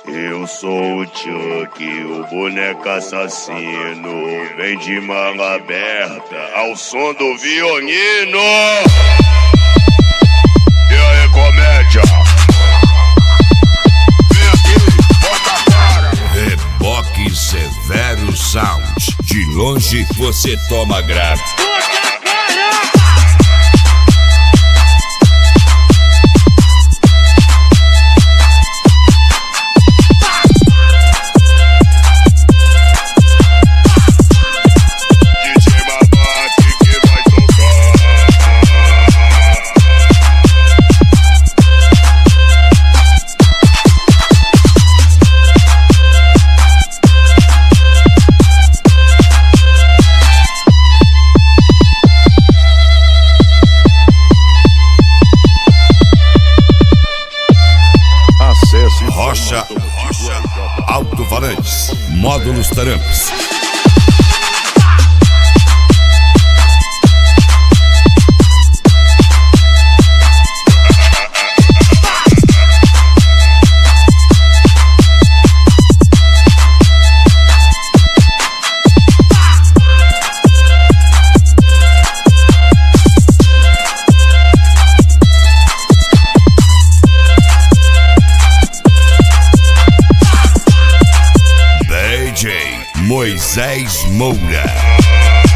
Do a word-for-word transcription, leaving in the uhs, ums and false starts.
Eu sou o Chuck, o boneco assassino. Vem de manga aberta ao som do violino. E aí, comédia? Vem aqui, bota a cara. Reboque Severo Sound. De longe você toma grave. Rocha, Rocha, Alto-Falantes, Módulos Taramps. Moisés Moura.